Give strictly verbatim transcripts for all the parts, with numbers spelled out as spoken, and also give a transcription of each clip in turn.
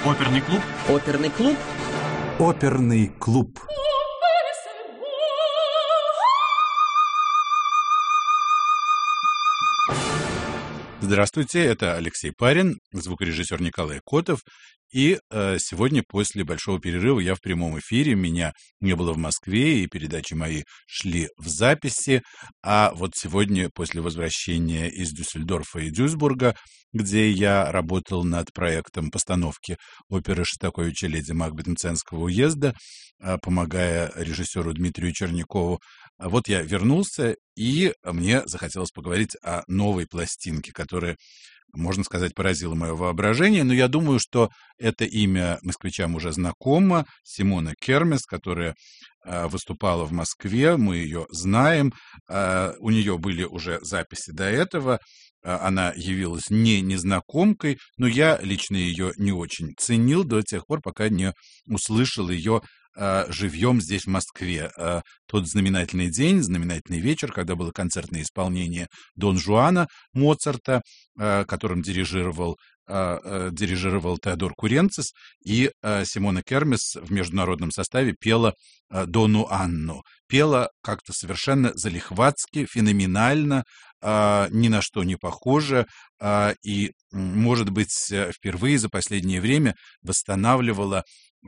Оперный клуб. Оперный клуб. Оперный клуб. Здравствуйте, это Алексей Парин, звукорежиссер Николай Котов. И э, сегодня после большого перерыва я в прямом эфире, меня не было в Москве, и передачи мои шли в записи. А вот сегодня, после возвращения из Дюссельдорфа и Дюйсбурга, где я работал над проектом постановки оперы Шостаковича «Леди Макбет» Мценского уезда, э, помогая режиссеру Дмитрию Чернякову, вот я вернулся, и мне захотелось поговорить о новой пластинке, которая, можно сказать, поразило мое воображение, но я думаю, что это имя москвичам уже знакомо. Симона Кермес, которая э, выступала в Москве, мы ее знаем. Э, у нее были уже записи до этого. Э, она явилась не незнакомкой, но я лично ее не очень ценил до тех пор, пока не услышал ее живьем здесь, в Москве. Тот знаменательный день, знаменательный вечер, когда было концертное исполнение Дон Жуана Моцарта, которым дирижировал, дирижировал Теодор Куренцис, и Симона Кермес в международном составе пела Дону Анну. Пела как-то совершенно залихватски, феноменально, ни на что не похоже, и, может быть, впервые за последнее время восстанавливала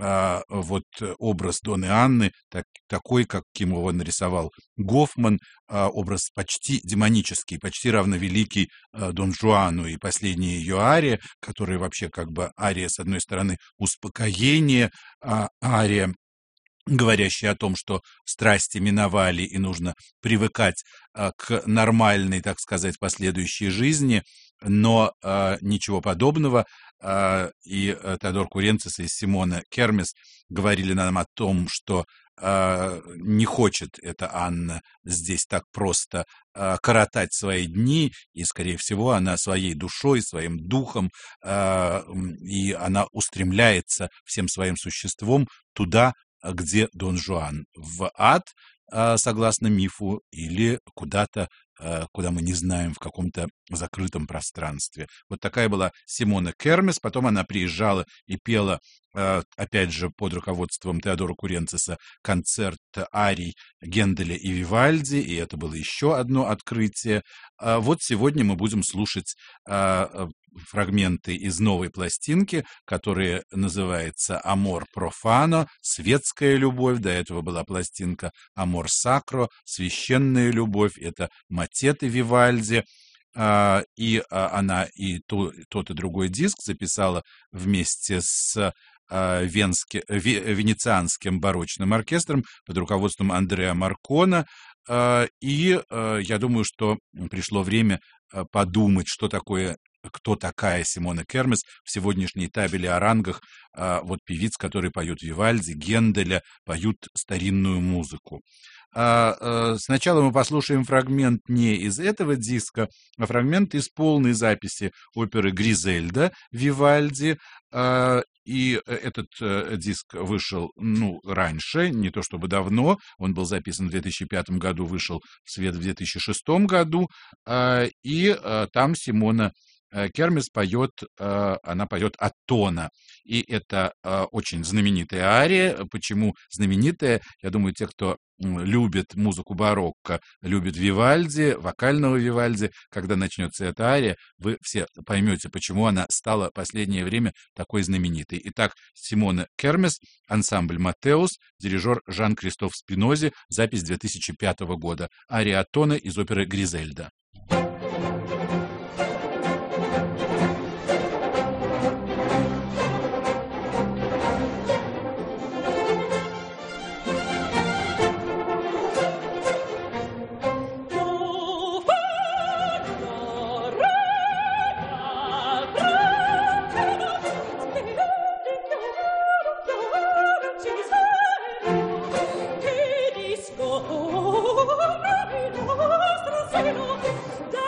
вот образ Доны Анны, так, такой, каким его нарисовал Гофман, образ почти демонический, почти равновеликий Дон Жуану, и последняя ее ария, которая вообще как бы ария, с одной стороны, успокоение, ария, говорящий о том, что страсти миновали и нужно привыкать а, к нормальной, так сказать, последующей жизни, но а, ничего подобного. А, и а, Теодор Куренцис и Симона Кермес говорили нам о том, что а, не хочет эта Анна здесь так просто а, коротать свои дни, и, скорее всего, она своей душой, своим духом, а, и она устремляется всем своим существом туда, где Дон Жуан, в ад, согласно мифу, или куда-то, куда мы не знаем, в каком-то закрытом пространстве. Вот такая была Симона Кермес. Потом она приезжала и пела, опять же, под руководством Теодора Куренциса, концерт арий Генделя и Вивальди, и это было еще одно открытие. Вот сегодня мы будем слушать фрагменты из новой пластинки, которая называется «Амор профано», «Светская любовь». До этого была пластинка «Амор сакро», «Священная любовь». Это мотеты Вивальди. И она и тот, и другой диск записала вместе с Венски, венецианским барочным оркестром под руководством Андреа Маркона. И я думаю, что пришло время подумать, что такое, кто такая Симона Кермес в сегодняшней табели о рангах. Вот певиц, которые поют Вивальди, Генделя, поют старинную музыку. Сначала мы послушаем фрагмент не из этого диска, а фрагмент из полной записи оперы «Гризельда» Вивальди. И этот диск вышел, ну, раньше, не то чтобы давно. Он был записан в две тысячи пятом году, вышел в свет в две тысячи шестом году. И там Симона Кермес поет, она поет Аттона. И это очень знаменитая ария. Почему знаменитая? Я думаю, те, кто любит музыку барокко, любит Вивальди, вокального Вивальди, когда начнется эта ария, вы все поймете, почему она стала в последнее время такой знаменитой. Итак, Симона Кермес, ансамбль «Матеус», дирижер Жан-Кристоф Спинози, запись две тысячи пятого года, ария Аттона из оперы «Гризельда». Disco, oh, oh, oh, oh, oh, oh, oh, oh, oh, oh, oh,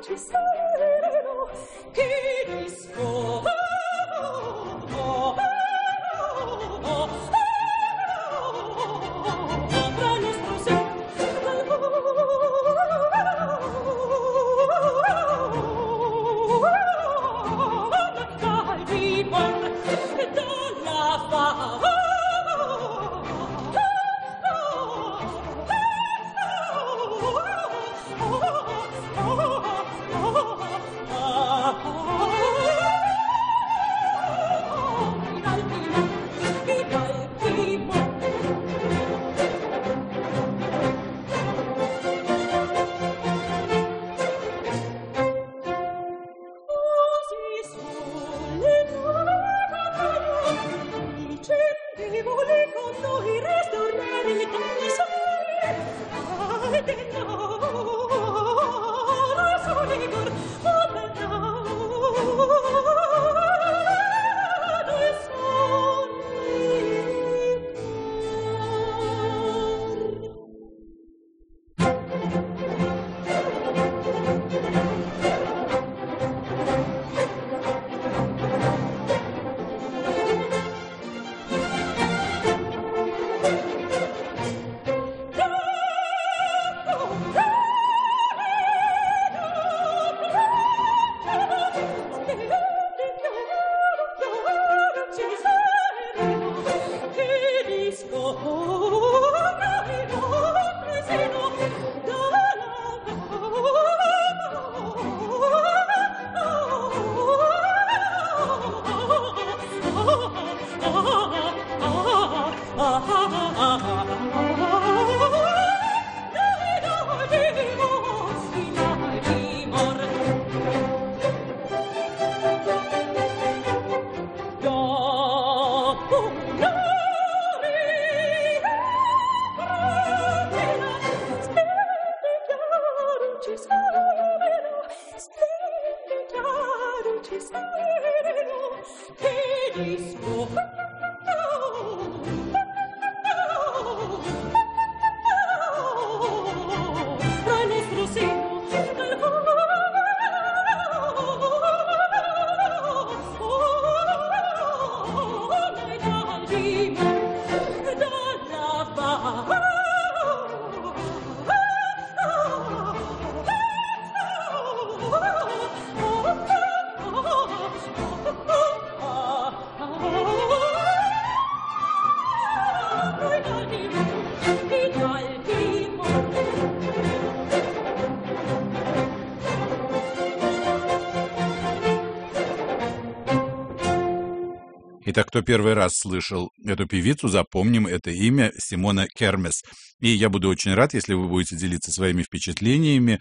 Итак, кто первый раз слышал эту певицу, запомним это имя Симона Кермес. И я буду очень рад, если вы будете делиться своими впечатлениями.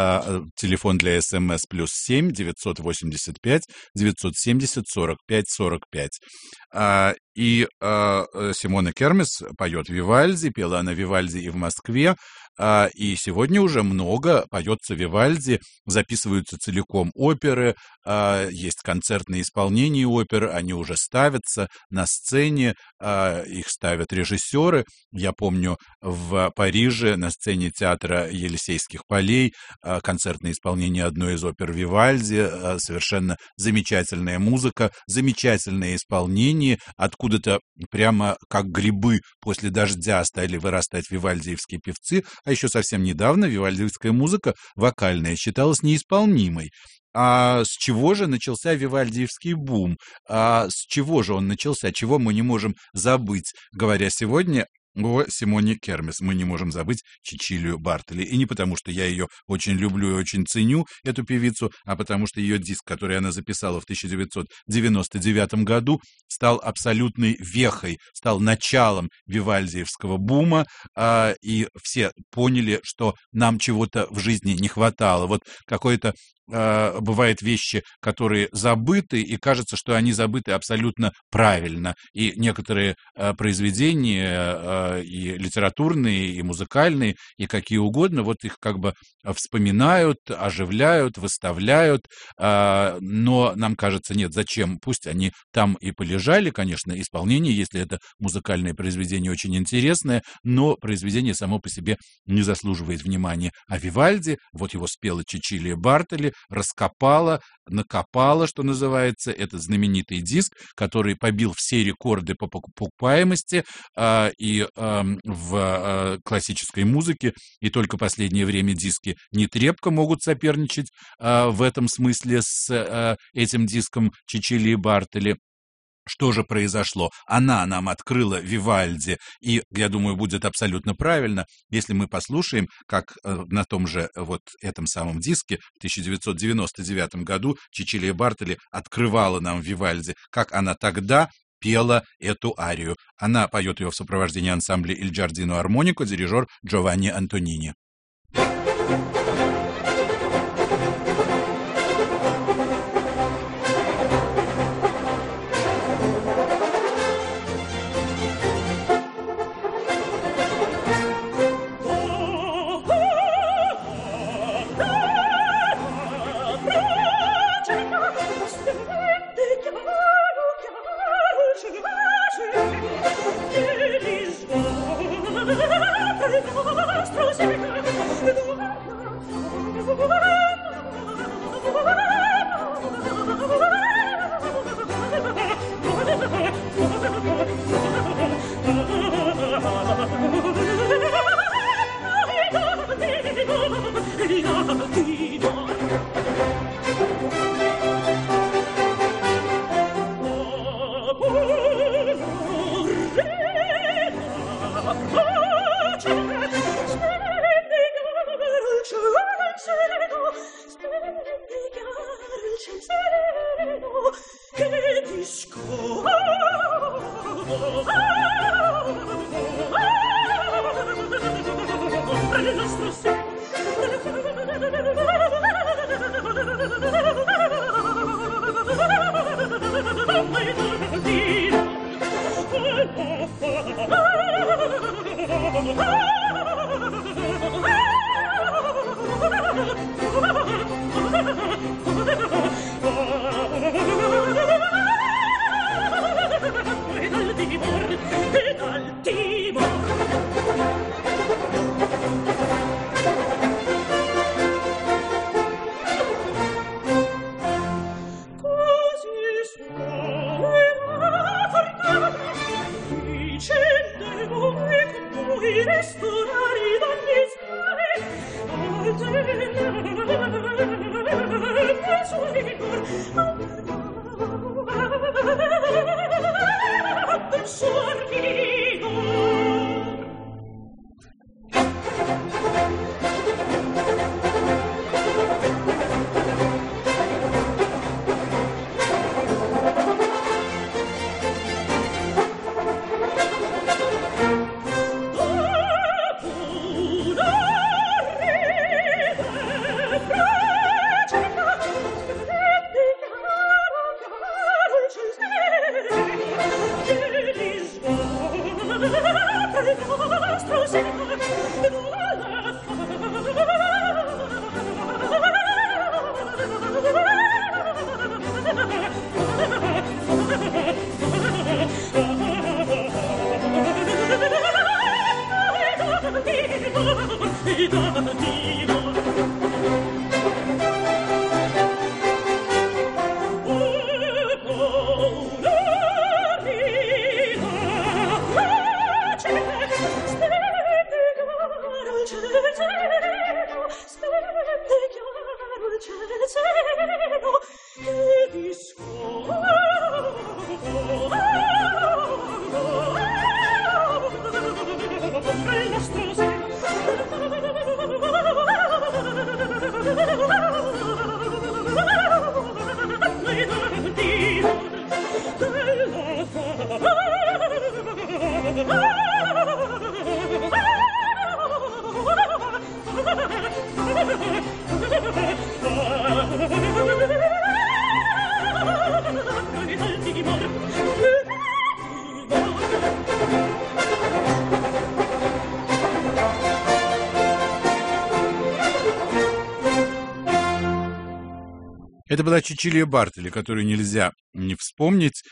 Телефон для СМС плюс семь девятьсот восемьдесят пять девятьсот семьдесят сорок пять сорок пять. И Симона Кермес поет Вивальди, пела она Вивальди и в Москве. И сегодня уже много поется Вивальди, записываются целиком оперы, есть концертные исполнения опер, они уже ставятся на сцене, их ставят режиссеры. Я помню, в Париже на сцене театра Елисейских полей концертное исполнение одной из опер Вивальди, совершенно замечательная музыка, замечательное исполнение, откуда-то прямо как грибы после дождя стали вырастать вивальдиевские певцы, а еще совсем недавно вивальдиевская музыка вокальная считалась неисполнимой. А с чего же начался вивальдиевский бум? А с чего же он начался? Чего мы не можем забыть, говоря сегодня о Симоне Кермес? Мы не можем забыть Чичилию Бартоли. И не потому, что я ее очень люблю и очень ценю, эту певицу, а потому что ее диск, который она записала в тысяча девятьсот девяносто девятом году, стал абсолютной вехой, стал началом вивальдиевского бума, а, и все поняли, что нам чего-то в жизни не хватало. Вот какое-то э, бывают вещи, которые забыты, и кажется, что они забыты абсолютно правильно. И некоторые э, произведения, э, и литературные, и музыкальные, и какие угодно, вот их как бы вспоминают, оживляют, выставляют, э, но нам кажется, нет, зачем? Пусть они там и полежали, конечно, исполнение, если это музыкальное произведение, очень интересное, но произведение само по себе не заслуживает внимания. А Вивальди, вот его спела Чичилия Бартоли, раскопала, накопала, что называется, этот знаменитый диск, который побил все рекорды по покупаемости э, и э, в э, классической музыке, и только последнее время диски не трепко могут соперничать э, в этом смысле с э, этим диском Чичилии Бартоли. Что же произошло? Она нам открыла Вивальди, и, я думаю, будет абсолютно правильно, если мы послушаем, как э, на том же вот этом самом диске в тысяча девятьсот девяносто девятом году Чичилия Бартоли открывала нам Вивальди, как она тогда пела эту арию. Она поет ее в сопровождении ансамбля «Il Giardino Armonico», дирижер Джованни Антонини. Это была Чичилия Бартелли, которую нельзя не вспомнить,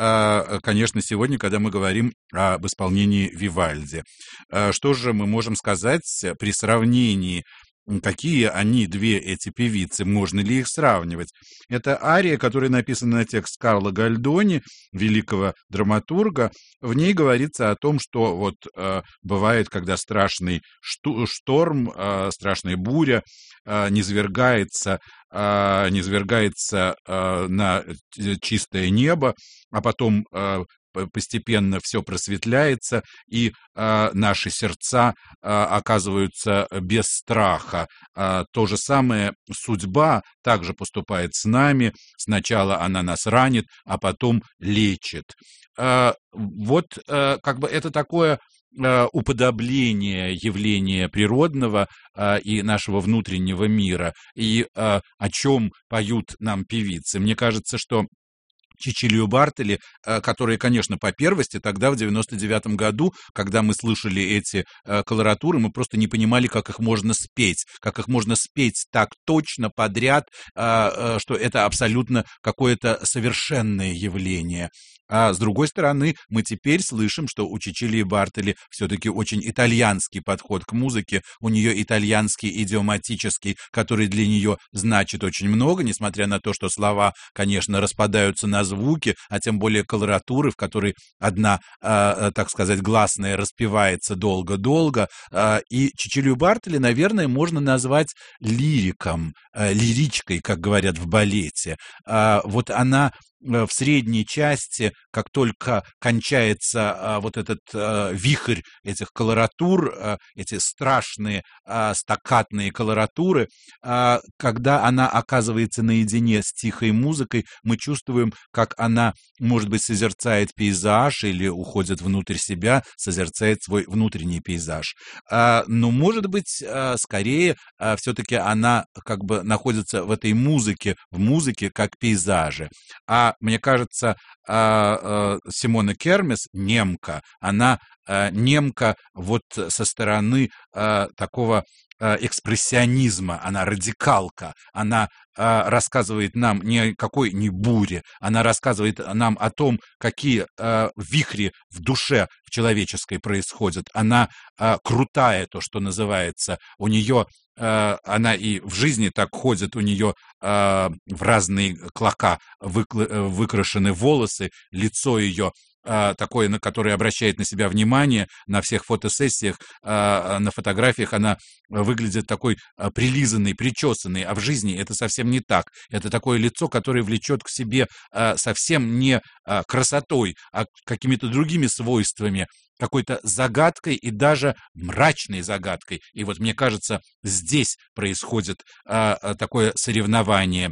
а, конечно, сегодня, когда мы говорим об исполнении Вивальди. А, Что же мы можем сказать при сравнении? М, Какие они, две эти певицы, можно ли их сравнивать? Это ария, которая написана на текст Карло Гальдони, великого драматурга. В ней говорится о том, что вот э, бывает, когда страшный шту- шторм, э, страшная буря э, низвергается, э, низвергается э, на э, чистое небо, а потом э, п- постепенно все просветляется, и э, наши сердца э, оказываются без страха. А, То же самое судьба также поступает с нами. Сначала она нас ранит, а потом лечит. А, Вот э, как бы это такое э, уподобление явления природного э, и нашего внутреннего мира. И э, о чем поют нам певицы. Мне кажется, что Чичилию Бартелли, э, которая, конечно, по первости, тогда, в девяносто девятом году, когда мы слышали эти э, колоратуры, мы просто не понимали, как их можно спеть, как их можно спеть так точно, подряд, э, э, что это абсолютно какое-то совершенное явление. А с другой стороны, мы теперь слышим, что у Чичилии Бартелли все-таки очень итальянский подход к музыке, у нее итальянский идиоматический, который для нее значит очень много, несмотря на то, что слова, конечно, распадаются на звуки, а тем более колоратуры, в которой одна, э, так сказать, гласная распевается долго-долго. Э, и Чичилию Бартелли, наверное, можно назвать лириком, э, лиричкой, как говорят в балете. Э, вот она в средней части, как только кончается а, вот этот а, вихрь этих колоратур, а, эти страшные а, стаккатные колоратуры, а, когда она оказывается наедине с тихой музыкой, мы чувствуем, как она, может быть, созерцает пейзаж или уходит внутрь себя, созерцает свой внутренний пейзаж. А, но, может быть, а, скорее а, все-таки она как бы находится в этой музыке, в музыке как пейзаже. А мне кажется, Симона Кермес, немка, она немка вот со стороны такого экспрессионизма, она радикалка, она рассказывает нам не о какой ни буре, она рассказывает нам о том, какие вихри в душе в человеческой происходят. Она крутая, то, что называется, у нее она и в жизни так ходит, у нее в разные клока выкрашены волосы, лицо ее такое, на которое обращает на себя внимание на всех фотосессиях, на фотографиях она выглядит такой прилизанной, причесанной, а в жизни это совсем не так. Это такое лицо, которое влечет к себе совсем не красотой, а какими-то другими свойствами, какой-то загадкой и даже мрачной загадкой. И вот мне кажется, здесь происходит такое соревнование.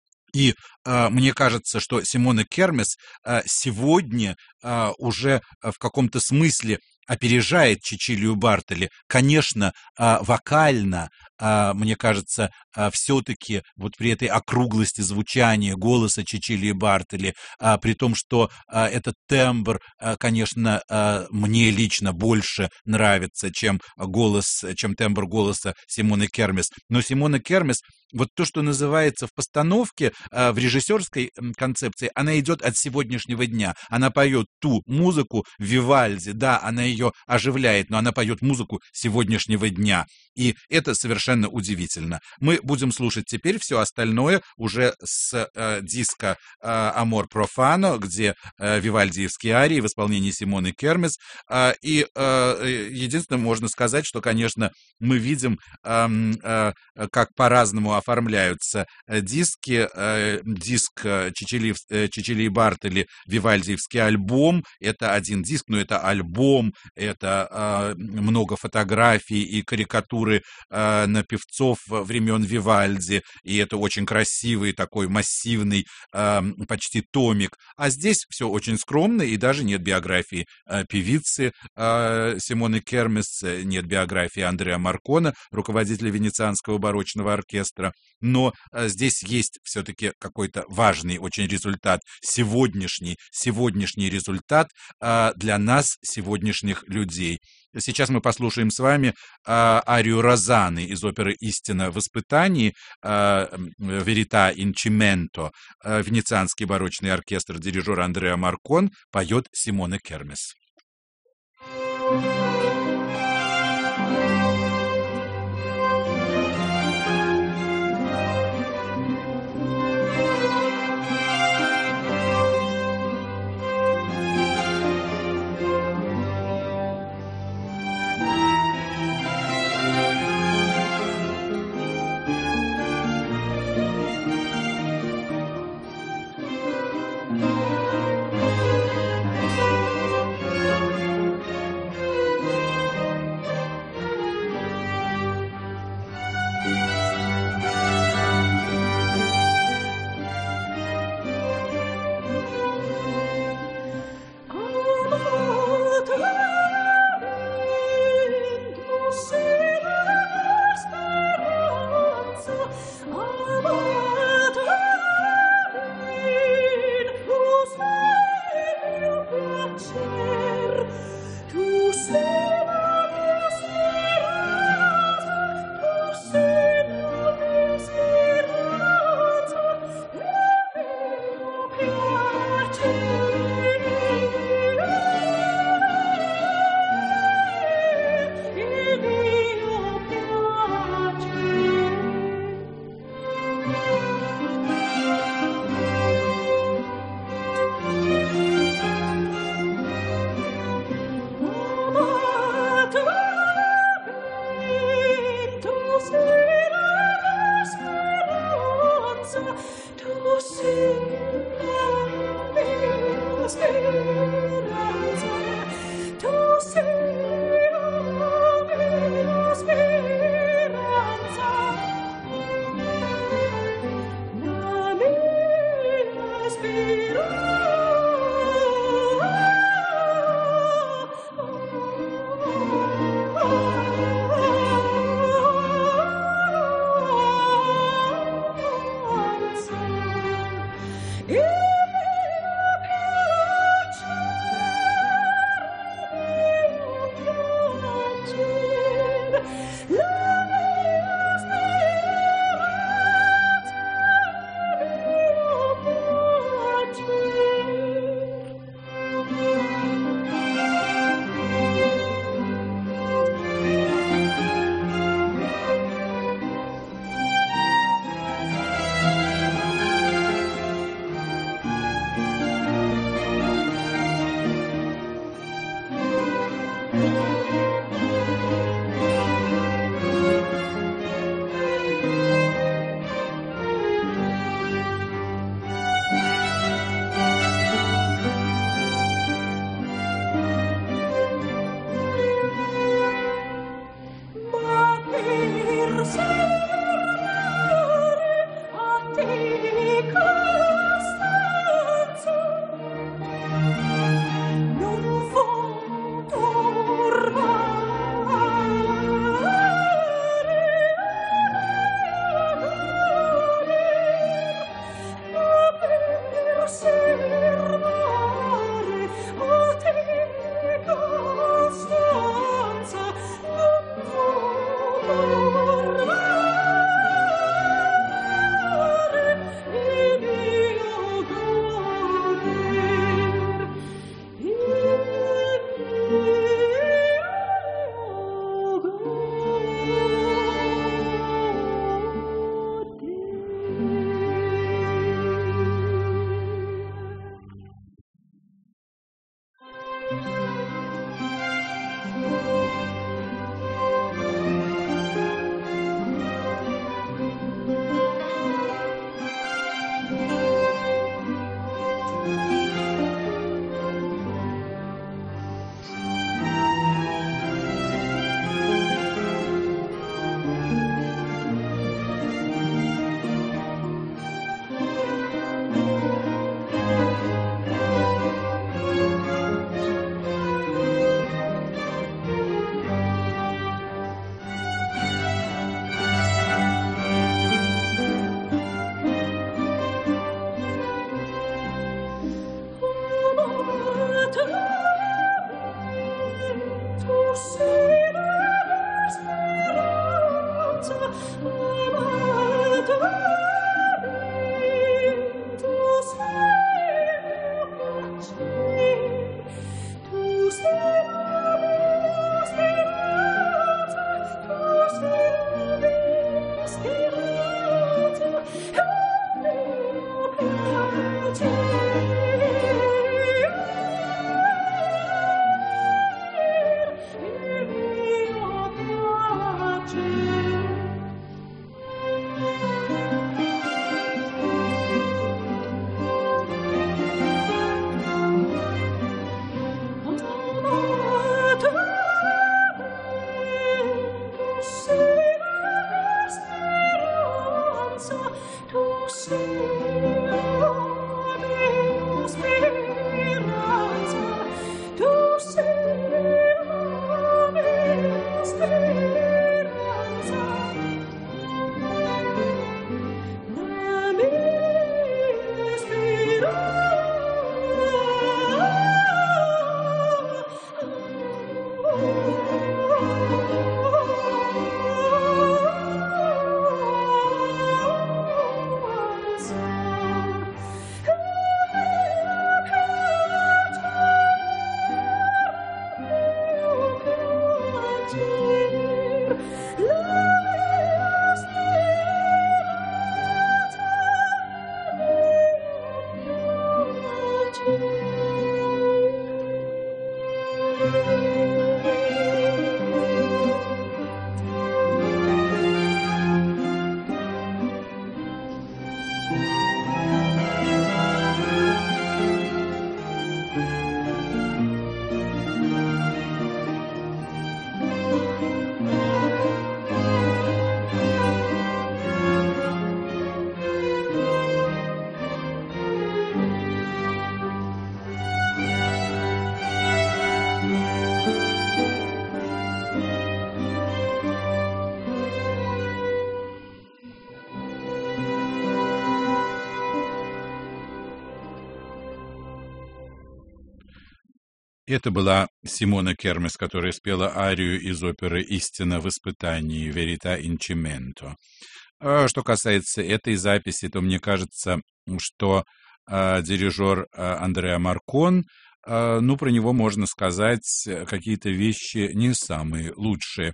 И э, мне кажется, что Симона Кермес э, сегодня э, уже в каком-то смысле опережает Чичилию Бартелли. Конечно, э, вокально, э, мне кажется, э, все-таки вот при этой округлости звучания голоса Чичилии Бартелли, э, при том, что э, этот тембр, э, конечно, э, мне лично больше нравится, чем голос, чем тембр голоса Симоны Кермес. Но Симона Кермес, вот то, что называется в постановке, в режиссерской концепции, она идет от сегодняшнего дня. Она поет ту музыку Вивальди, да, она ее оживляет, но она поет музыку сегодняшнего дня. И это совершенно удивительно. Мы будем слушать теперь все остальное уже с э, диска э, «Амор профано», где э, вивальдиевские арии в исполнении Симоны Кермес. Э, и э, единственное, можно сказать, что, конечно, мы видим, э, э, как по-разному оформляются диски. Э, диск Чичилии, Чичилии Бартелли, вивальдиевский альбом. Это один диск, но это альбом, это э, много фотографий и карикатур на певцов времен Вивальди, и это очень красивый такой массивный э, почти томик. А здесь все очень скромно, и даже нет биографии э, певицы э, Симоны Кермес, нет биографии Андреа Маркона, руководителя Венецианского барочного оркестра. Но э, здесь есть все-таки какой-то важный очень результат, сегодняшний, сегодняшний результат э, для нас, сегодняшних людей. Сейчас мы послушаем с вами а, арию Розаны из оперы «Истина в испытании», а, «Верита ин Чименто». А, Венецианский барочный оркестр дирижера Андреа Маркон поет Симоне Кермес. Это была Симона Кермес, которая спела арию из оперы «Истина в испытании» «Verita in cemento». Что касается этой записи, то мне кажется, что э, дирижер э, Андреа Маркон, э, ну, про него можно сказать какие-то вещи не самые лучшие.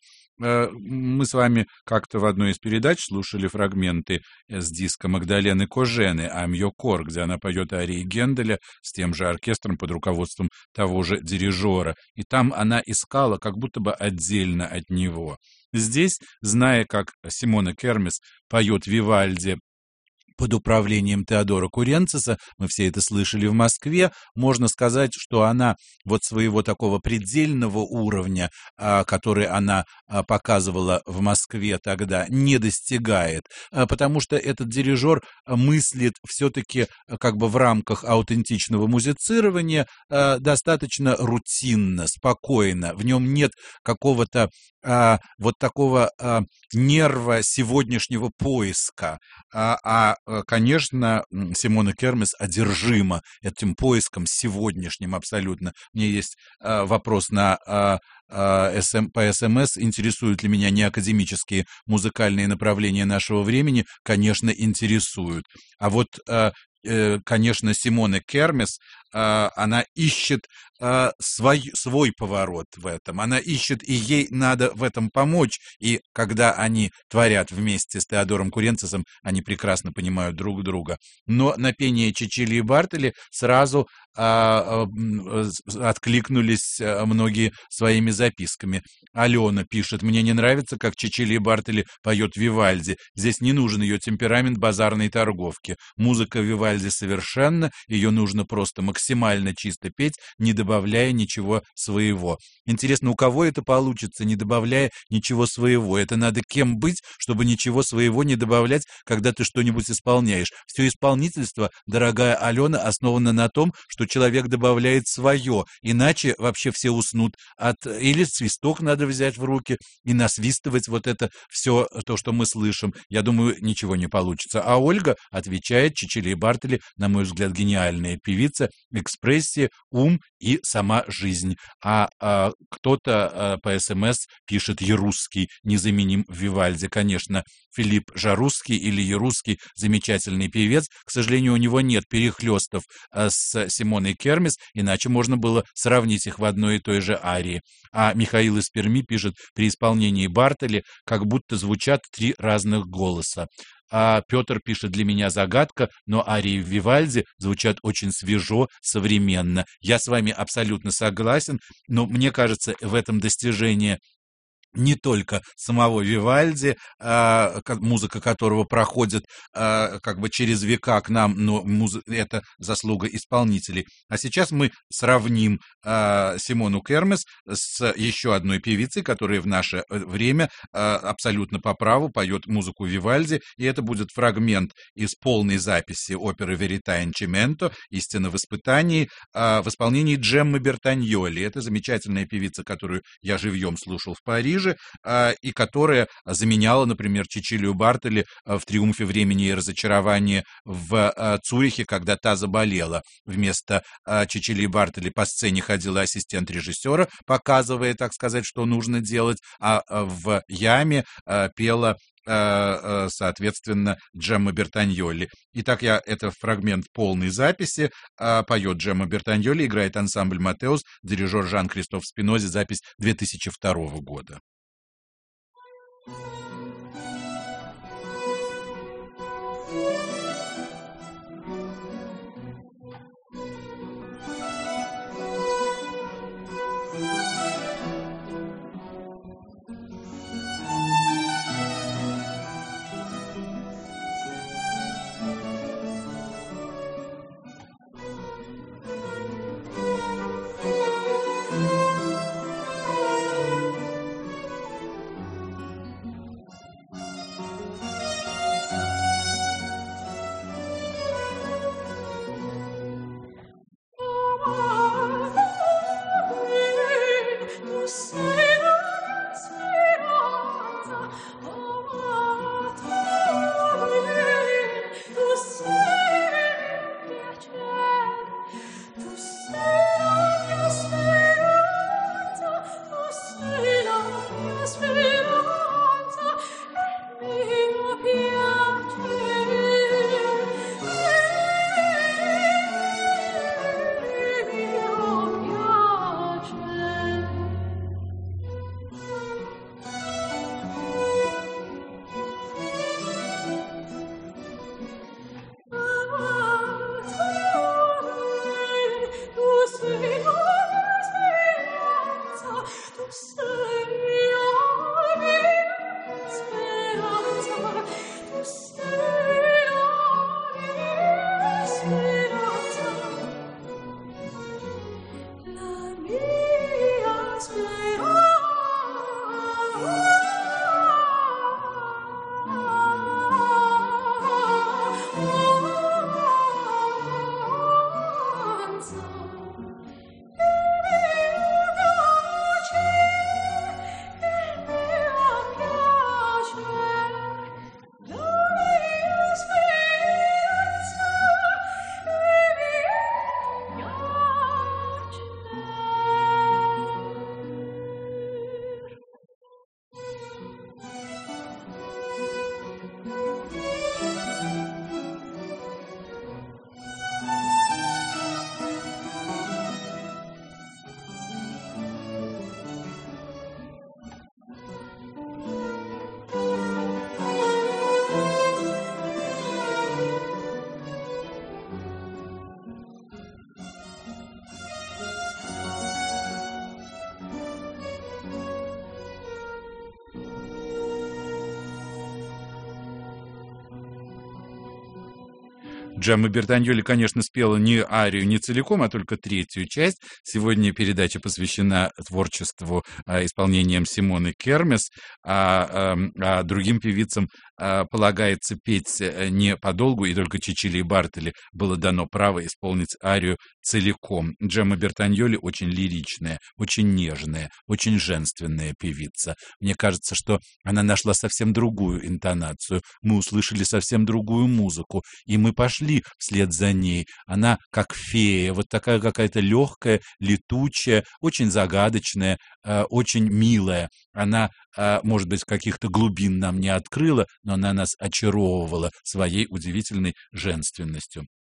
Мы с вами как-то в одной из передач слушали фрагменты с диска Магдалены Кожены «I'm your core», где она поет арии Генделя с тем же оркестром под руководством того же дирижера. И там она искала как будто бы отдельно от него. Здесь, зная, как Симона Кермес поет Вивальди под управлением Теодора Куренциса, мы все это слышали в Москве, можно сказать, что она вот своего такого предельного уровня, который она показывала в Москве тогда, не достигает, потому что этот дирижер мыслит все-таки как бы в рамках аутентичного музицирования достаточно рутинно, спокойно, в нем нет какого-то а, вот такого а, нерва сегодняшнего поиска, а, а конечно, Симона Кермес одержима этим поиском сегодняшним абсолютно. Мне есть а, вопрос на а, а, СМ, по СМС, интересуют ли меня неакадемические музыкальные направления нашего времени? Конечно, интересуют. А вот а, конечно, Симона Кермес, она ищет свой, свой поворот в этом, она ищет, и ей надо в этом помочь, и когда они творят вместе с Теодором Куренцисом, они прекрасно понимают друг друга. Но на пение Чичили и Бартели сразу откликнулись многие своими записками. Алена пишет: «Мне не нравится, как Чичили и Бартели поет Вивальди. Здесь не нужен ее темперамент базарной торговки. Музыка Вивальди совершенно, ее нужно просто максимально чисто петь, не добавляя ничего своего». Интересно, у кого это получится, не добавляя ничего своего? Это надо кем быть, чтобы ничего своего не добавлять, когда ты что-нибудь исполняешь? Все исполнительство, дорогая Алена, основано на том, что человек добавляет свое, иначе вообще все уснут от... Или свисток надо взять в руки и насвистывать вот это все, то, что мы слышим. Я думаю, ничего не получится. А Ольга отвечает: Чичили и Бартели, на мой взгляд, гениальная певица, экспрессия, ум и сама жизнь. А, а кто-то а, по СМС пишет: Ярусский незаменим в Вивальди. Конечно, Филипп Жарусский или Ярусский замечательный певец. К сожалению, у него нет перехлестов а, с Симоной Кермес, иначе можно было сравнить их в одной и той же арии. А Михаил из Перми пишет: при исполнении Бартели как будто звучат три разных голоса. А Петр пишет: для меня загадка, но арии в Вивальди звучат очень свежо, современно. Я с вами абсолютно согласен, но мне кажется, в этом достижение не только самого Вивальди, а, музыка которого проходит а, как бы через века к нам, но муз... это заслуга исполнителей. А сейчас мы сравним а, Симону Кермес с еще одной певицей, которая в наше время а, абсолютно по праву поет музыку Вивальди, и это будет фрагмент из полной записи оперы «Верита Инчименто» «Истина в испытании» а, в исполнении Джеммы Бертаньоли. Это замечательная певица, которую я живьем слушал в Париже, и которая заменяла, например, Чичилию Бартели в «Триумфе времени и разочарования» в Цюрихе, когда та заболела. Вместо Чичилии Бартели по сцене ходила ассистент режиссера, показывая, так сказать, что нужно делать, а в яме пела соответственно, Джемма Бертаньоли. Итак, я это фрагмент полной записи. Поет Джемма Бертаньоли, играет ансамбль «Матеус», дирижер Жан-Кристоф Спинози, запись две тысячи второго года. Джемма Бертаньоли, конечно, спела не арию, не целиком, а только третью часть. Сегодня передача посвящена творчеству, а, исполнениям Симоны Кермес, а, а, а другим певицам а, полагается петь не подолгу, и только Чичилии Бартели было дано право исполнить арию целиком. Джемма Бертаньоли очень лиричная, очень нежная, очень женственная певица. Мне кажется, что она нашла совсем другую интонацию. Мы услышали совсем другую музыку, и мы пошли вслед за ней. Она как фея, вот такая какая-то легкая, летучая, очень загадочная, э, очень милая. Она, э, может быть, каких-то глубин нам не открыла, но она нас очаровывала своей удивительной женственностью.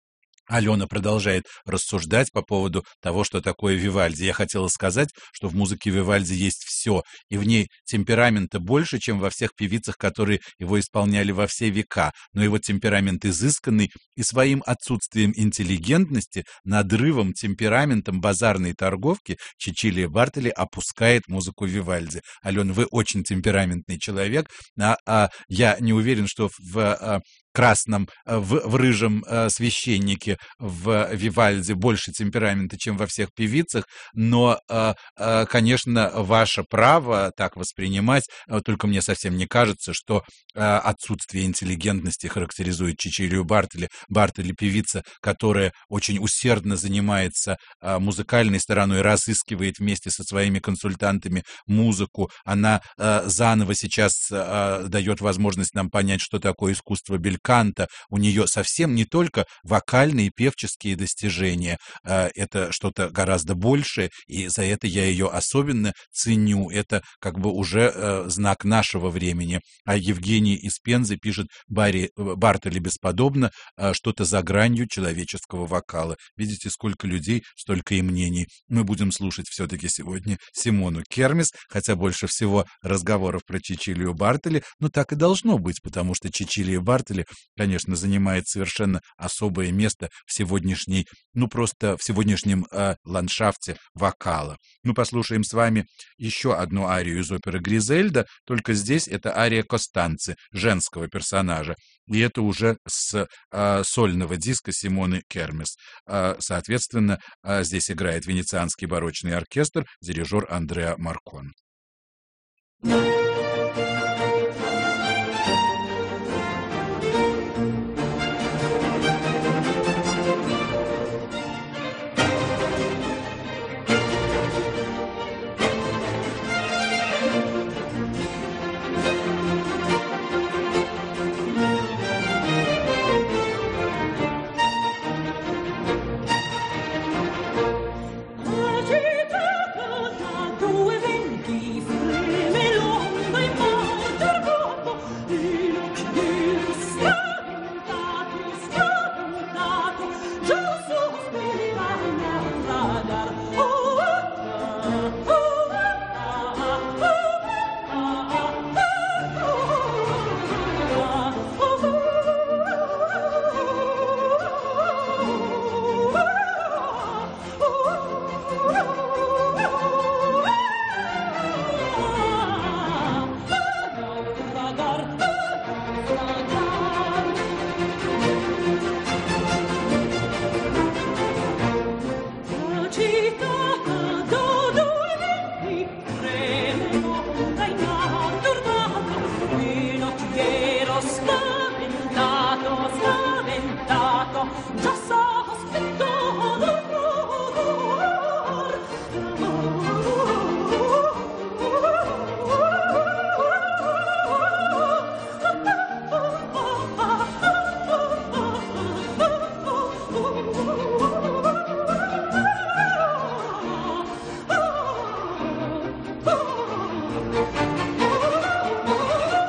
Алена продолжает рассуждать по поводу того, что такое Вивальди. Я хотела сказать, что в музыке Вивальди есть все, и в ней темперамента больше, чем во всех певицах, которые его исполняли во все века. Но его темперамент изысканный, и своим отсутствием интеллигентности, надрывом, темпераментом базарной торговки Чичилия Бартелли опускает музыку Вивальди. Алена, вы очень темпераментный человек, а, а я не уверен, что в... А, красном, в, в рыжем э, священнике в Вивальди больше темперамента, чем во всех певицах, но, э, э, конечно, ваше право так воспринимать, э, только мне совсем не кажется, что э, отсутствие интеллигентности характеризует Чичилию Бартелли. Бартелли — певица, которая очень усердно занимается э, музыкальной стороной, разыскивает вместе со своими консультантами музыку. Она э, заново сейчас э, дает возможность нам понять, что такое искусство бельканто. У нее совсем не только вокальные, певческие достижения, это что-то гораздо большее, и за это я ее особенно ценю. Это как бы уже знак нашего времени. А Евгений из Пензы пишет: Барри, Бартелли бесподобно, что-то за гранью человеческого вокала. Видите, сколько людей, столько и мнений. Мы будем слушать все-таки сегодня Симону Кермис, хотя больше всего разговоров про Чичилию Бартелли, но так и должно быть, потому что Чичилия Бартелли, конечно, занимает совершенно особое место в сегодняшней, ну просто в сегодняшнем э, ландшафте вокала. Мы послушаем с вами еще одну арию из оперы «Гризельда», только здесь это ария Костанцы, женского персонажа, и это уже с э, сольного диска Симоны Кермис. Э, соответственно, э, здесь играет Венецианский барочный оркестр, дирижер Андреа Маркон.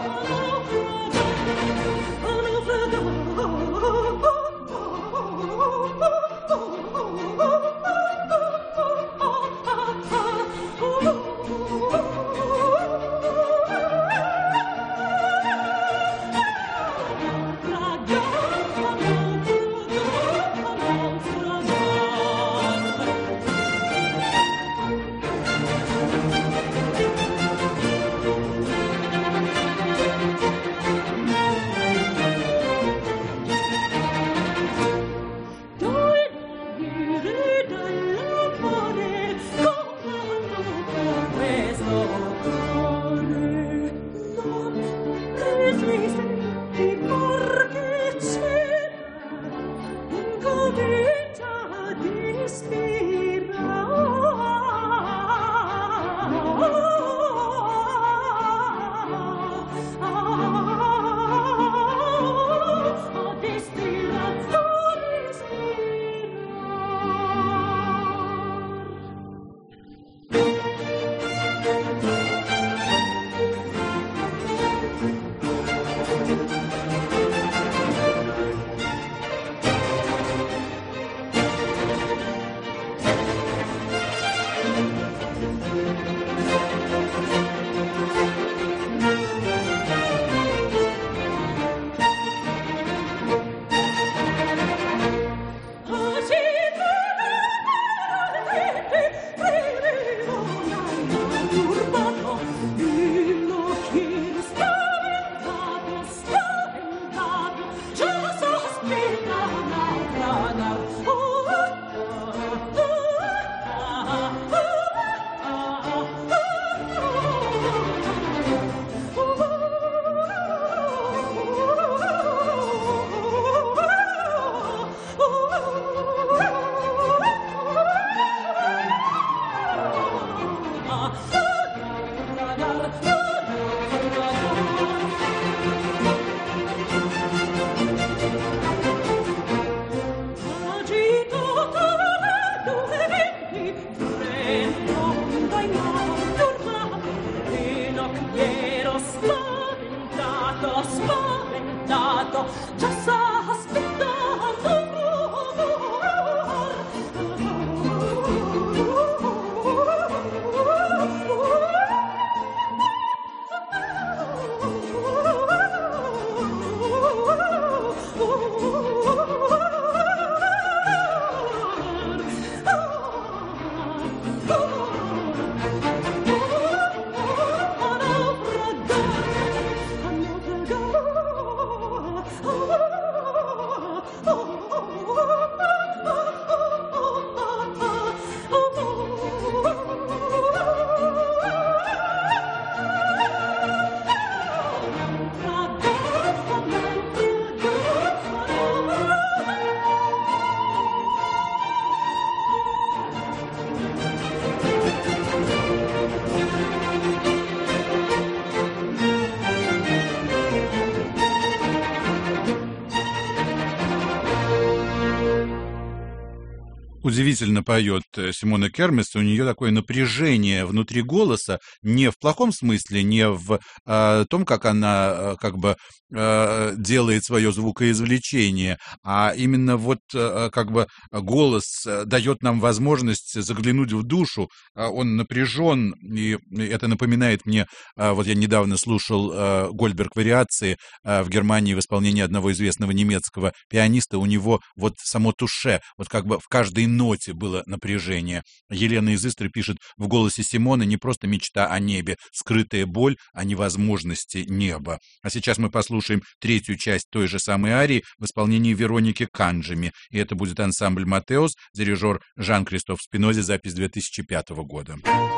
Oh sospettato, già sa aspettato. Удивительно поет Симона Кермес, у нее такое напряжение внутри голоса, не в плохом смысле, не в э, том, как она э, как бы э, делает свое звукоизвлечение, а именно вот э, как бы голос дает нам возможность заглянуть в душу, он напряжен, и это напоминает мне, э, вот я недавно слушал э, Гольдберг вариации э, в Германии в исполнении одного известного немецкого пианиста, у него вот само туше, вот как бы в каждой ноте было напряжение. Елена из Истры пишет: в голосе Симоны не просто мечта о небе, скрытая боль о невозможности неба. А сейчас мы послушаем третью часть той же самой арии в исполнении Вероники Канджеми. И это будет ансамбль «Матеус», дирижер Жан-Кристоф Спинози, запись две тысячи пятого года.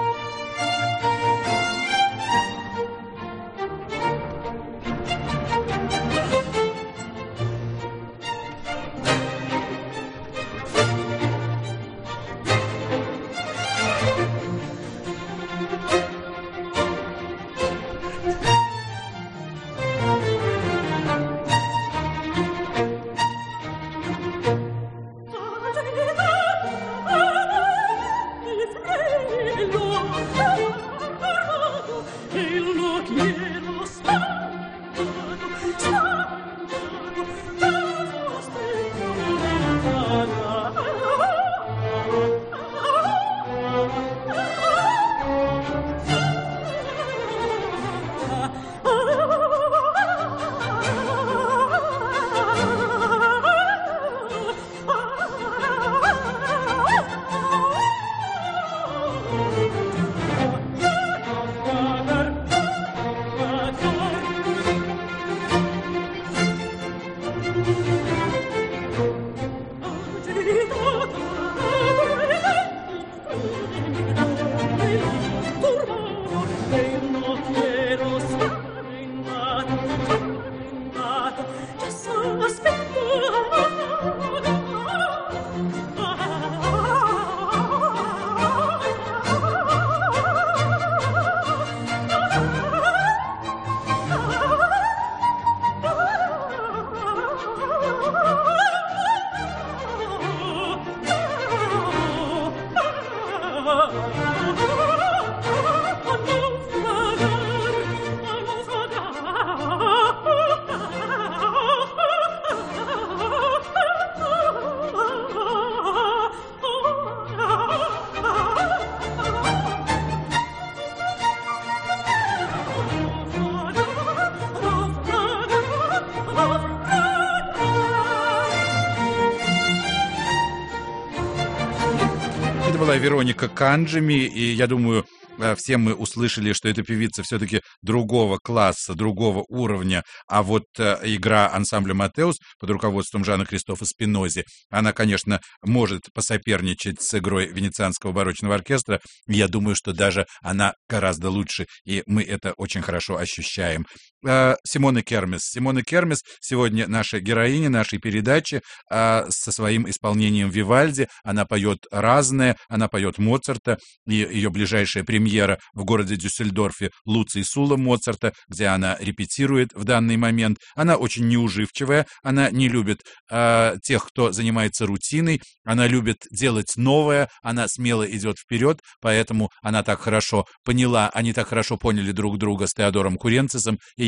Вероника Канджеми, и я думаю, все мы услышали, что эта певица все-таки другого класса, другого уровня, а вот игра ансамбля «Матеус» под руководством Жана-Кристофа Спинози, она, конечно, может посоперничать с игрой Венецианского барочного оркестра, я думаю, что даже она гораздо лучше, и мы это очень хорошо ощущаем. Симона Кермес. Симона Кермес сегодня наша героиня нашей передачи со своим исполнением Вивальди. Она поет разное, она поет Моцарта, и ее ближайшая премьера в городе Дюссельдорфе Луций Сула Моцарта, где она репетирует в данный момент. Она очень неуживчивая, она не любит э, тех, кто занимается рутиной, она любит делать новое, она смело идет вперед, поэтому она так хорошо поняла, они так хорошо поняли друг друга с Теодором Куренцисом, и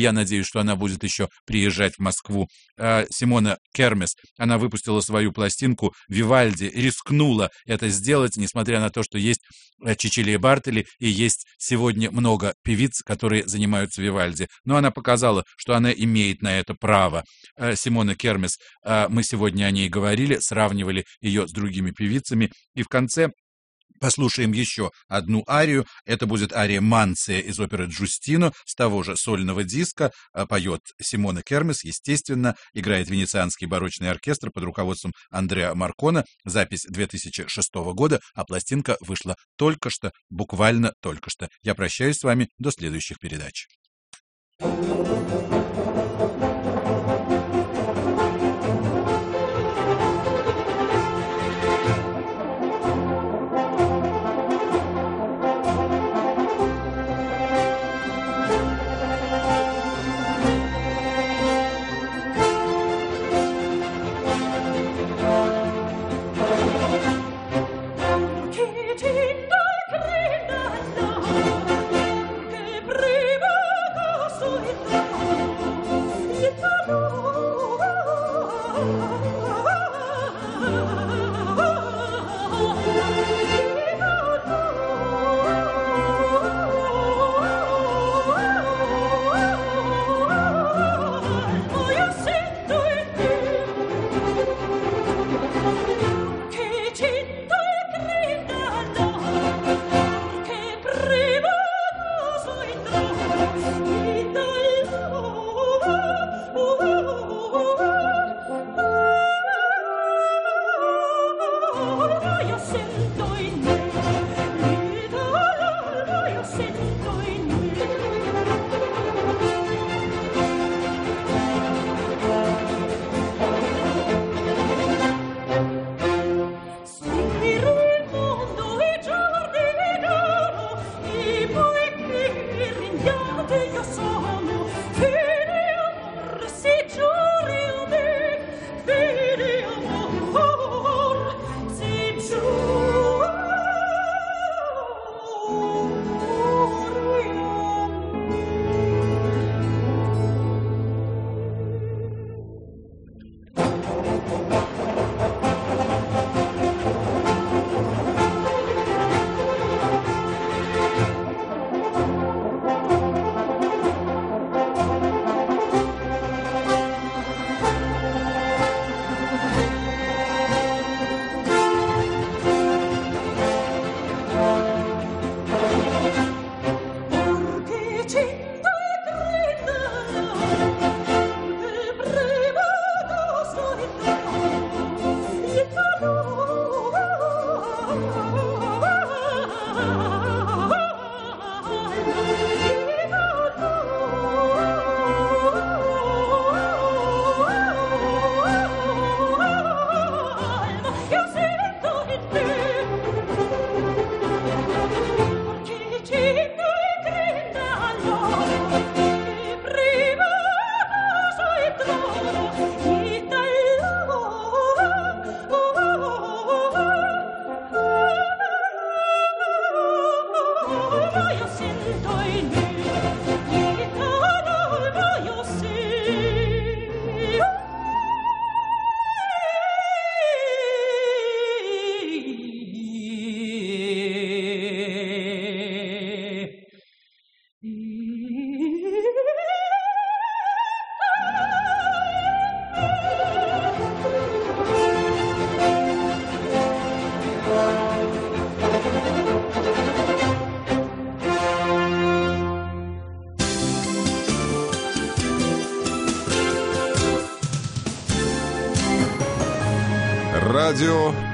я надеюсь, что она будет еще приезжать в Москву. Симона Кермес, она выпустила свою пластинку «Вивальди», рискнула это сделать, несмотря на то, что есть Чичилия Бартели и есть сегодня много певиц, которые занимаются Вивальди. Но она показала, что она имеет на это право. Симона Кермес, мы сегодня о ней говорили, сравнивали ее с другими певицами, и в конце послушаем еще одну арию. Это будет ария «Манция» из оперы «Джустино» с того же сольного диска. Поет Симона Кермес, естественно, играет Венецианский барочный оркестр под руководством Андреа Маркона. Запись две тысячи шестого года, а пластинка вышла только что, буквально только что. Я прощаюсь с вами до следующих передач. Радио